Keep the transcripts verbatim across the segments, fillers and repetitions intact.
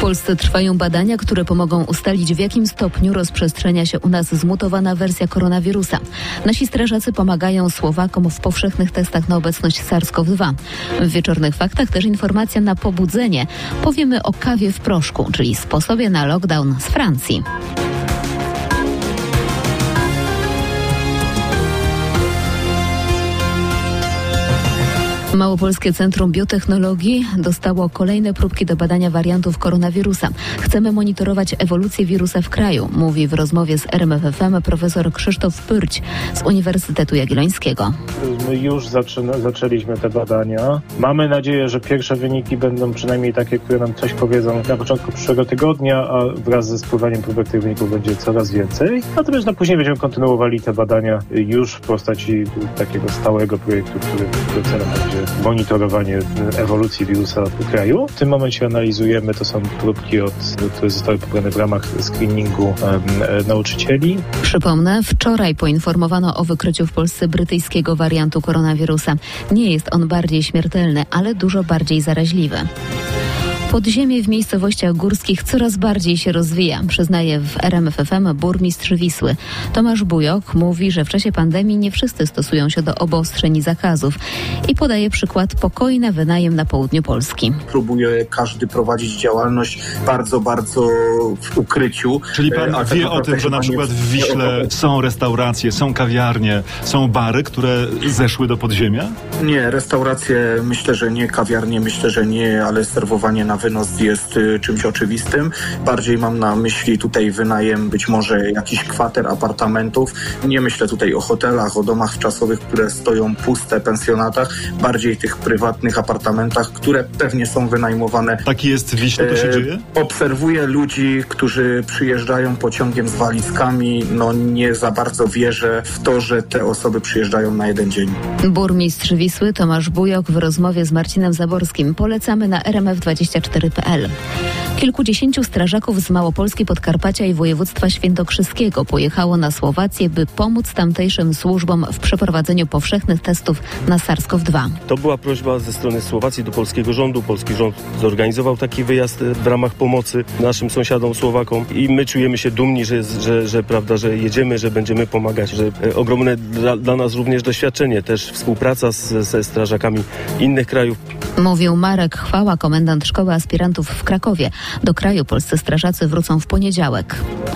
Polsce trwają badania, które pomogą ustalić, w jakim stopniu rozprzestrzenia się u nas zmutowana wersja koronawirusa. Nasi strażacy pomagają Słowakom w powszechnych testach na obecność SARS-CoV dwa. W wieczornych faktach też informacja na pobudzenie. Powiemy o kawie w proszku, czyli sposobie na lockdown z Francji. Małopolskie Centrum Biotechnologii dostało kolejne próbki do badania wariantów koronawirusa. Chcemy monitorować ewolucję wirusa w kraju, mówi w rozmowie z R M F F M profesor Krzysztof Pyrć z Uniwersytetu Jagiellońskiego. My już zaczyna, zaczęliśmy te badania. Mamy nadzieję, że pierwsze wyniki będą przynajmniej takie, które nam coś powiedzą na początku przyszłego tygodnia, a wraz ze spływaniem próbek tych wyników będzie coraz więcej. Natomiast na później będziemy kontynuowali te badania już w postaci takiego stałego projektu, który, który celem będzie monitorowanie ewolucji wirusa w kraju. W tym momencie analizujemy, to są próbki, od, które zostały pobrane w ramach screeningu um, nauczycieli. Przypomnę, wczoraj poinformowano o wykryciu w Polsce brytyjskiego wariantu koronawirusa. Nie jest on bardziej śmiertelny, ale dużo bardziej zaraźliwy. Podziemie w miejscowościach górskich coraz bardziej się rozwija, przyznaje w R M F F M burmistrz Wisły. Tomasz Bujok mówi, że w czasie pandemii nie wszyscy stosują się do obostrzeń i zakazów i podaje przykład pokoi na wynajem na południu Polski. Próbuje każdy prowadzić działalność bardzo, bardzo w ukryciu. Czyli pan A wie o tym, że na przykład w Wiśle są restauracje, są kawiarnie, są bary, które zeszły do podziemia? Nie, restauracje myślę, że nie, kawiarnie myślę, że nie, ale serwowanie na wynos jest y, czymś oczywistym. Bardziej mam na myśli tutaj wynajem być może jakichś kwater, apartamentów. Nie myślę tutaj o hotelach, o domach wczasowych, które stoją puste, pensjonatach. Bardziej tych prywatnych apartamentach, które pewnie są wynajmowane. Taki jest w Wiśle, to się dzieje? E, obserwuję ludzi, którzy przyjeżdżają pociągiem z walizkami. No nie za bardzo wierzę w to, że te osoby przyjeżdżają na jeden dzień. Burmistrz Wisły Tomasz Bujok w rozmowie z Marcinem Zaborskim. Polecamy na R M F dwadzieścia cztery kropka p l. Kilkudziesięciu strażaków z Małopolski, Podkarpacia i województwa świętokrzyskiego pojechało na Słowację, by pomóc tamtejszym służbom w przeprowadzeniu powszechnych testów na SARS-CoV dwa. To była prośba ze strony Słowacji do polskiego rządu. Polski rząd zorganizował taki wyjazd w ramach pomocy naszym sąsiadom Słowakom i my czujemy się dumni, że, że, że, prawda, że jedziemy, że będziemy pomagać, że ogromne dla, dla nas również doświadczenie, też współpraca z, ze strażakami innych krajów. Mówił Marek Chwała, komendant szkoły aspirantów w Krakowie. Do kraju polscy strażacy wrócą w poniedziałek.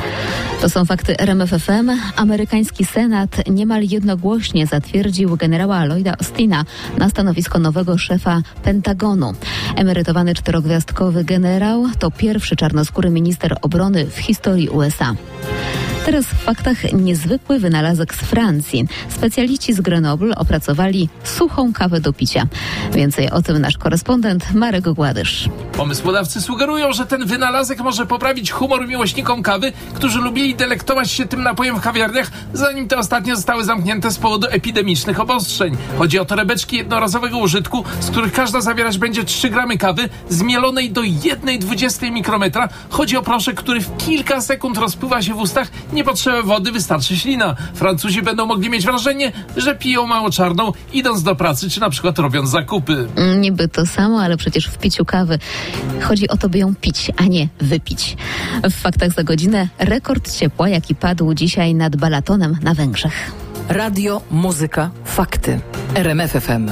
To są fakty R M F F M. Amerykański Senat niemal jednogłośnie zatwierdził generała Lloyda Austina na stanowisko nowego szefa Pentagonu. Emerytowany czterogwiazdkowy generał to pierwszy czarnoskóry minister obrony w historii U S A. Teraz w faktach niezwykły wynalazek z Francji. Specjaliści z Grenoble opracowali suchą kawę do picia. Więcej o tym nasz korespondent Marek Gładysz. Pomysłodawcy sugerują, że ten wynalazek może poprawić humor miłośnikom kawy, którzy lubili delektować się tym napojem w kawiarniach, zanim te ostatnie zostały zamknięte z powodu epidemicznych obostrzeń. Chodzi o torebeczki jednorazowego użytku, z których każda zawierać będzie trzy gramy kawy, zmielonej do jednej dwudziestej mikrometra. Chodzi o proszek, który w kilka sekund rozpływa się w ustach. Nie potrzeba wody, wystarczy ślina. Francuzi będą mogli mieć wrażenie, że piją mało czarną, idąc do pracy, czy na przykład robiąc zakupy. Niby to samo, ale przecież w piciu kawy chodzi o to, by ją pić, a nie wypić. W faktach za godzinę rekord ciepła, jaki padł dzisiaj nad Balatonem na Węgrzech. Radio, muzyka, fakty. R M F F M.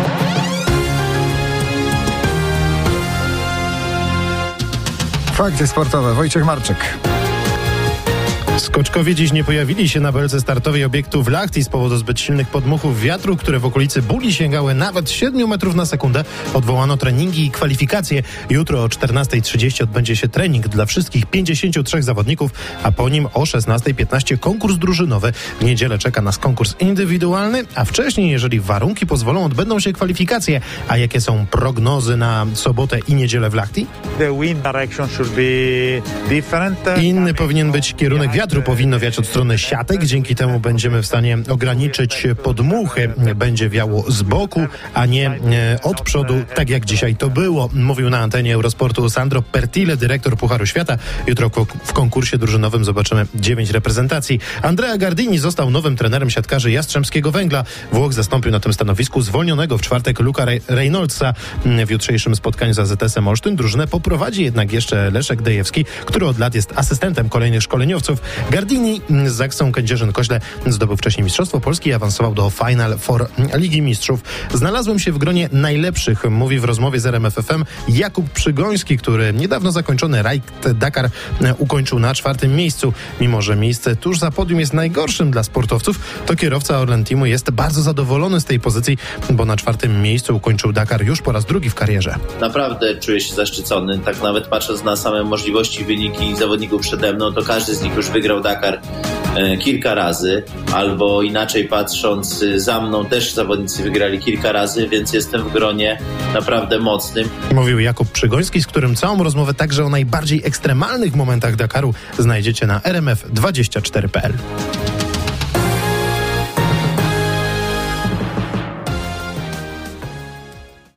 Fakty sportowe. Wojciech Marczyk. Skoczkowie dziś nie pojawili się na belce startowej obiektu w Lahti z powodu zbyt silnych podmuchów wiatru, które w okolicy Buli sięgały nawet siedmiu metrów na sekundę. Odwołano treningi i kwalifikacje. Jutro o czternastej trzydzieści odbędzie się trening dla wszystkich pięćdziesięciu trzech zawodników, a po nim o szesnastej piętnaście konkurs drużynowy. W niedzielę czeka nas konkurs indywidualny, a wcześniej, jeżeli warunki pozwolą, odbędą się kwalifikacje. A jakie są prognozy na sobotę i niedzielę w Lahti? The wind direction should be different. Inny powinien być kierunek wiatru. wiatru powinno wiać od strony siatek, dzięki temu będziemy w stanie ograniczyć podmuchy. Będzie wiało z boku, a nie od przodu, tak jak dzisiaj to było. Mówił na antenie Eurosportu Sandro Pertile, dyrektor Pucharu Świata. Jutro w konkursie drużynowym zobaczymy dziewięć reprezentacji. Andrea Gardini został nowym trenerem siatkarzy Jastrzębskiego Węgla. Włoch zastąpił na tym stanowisku zwolnionego w czwartek Luka Reynoldsa. W jutrzejszym spotkaniu z A Z S-em Olsztyn drużynę poprowadzi jednak jeszcze Leszek Dejewski, który od lat jest asystentem kolejnych szkoleniowców. Gardini z Zaksą Kędzierzyn-Koźle zdobył wcześniej Mistrzostwo Polski i awansował do Final Four Ligi Mistrzów. Znalazłem się w gronie najlepszych, mówi w rozmowie z R M F F M Jakub Przygoński, który niedawno zakończony Rajd Dakar ukończył na czwartym miejscu. Mimo że miejsce tuż za podium jest najgorszym dla sportowców, to kierowca Orlen Teamu jest bardzo zadowolony z tej pozycji, bo na czwartym miejscu ukończył Dakar już po raz drugi w karierze. Naprawdę czuję się zaszczycony, tak nawet patrząc na same możliwości, wyniki zawodników przede mną, to każdy z nich już wygrał Dakar e, kilka razy, albo inaczej patrząc, za mną też zawodnicy wygrali kilka razy, więc jestem w gronie naprawdę mocnym. Mówił Jakub Przygoński, z którym całą rozmowę także o najbardziej ekstremalnych momentach Dakaru znajdziecie na r m f dwadzieścia cztery kropka p l.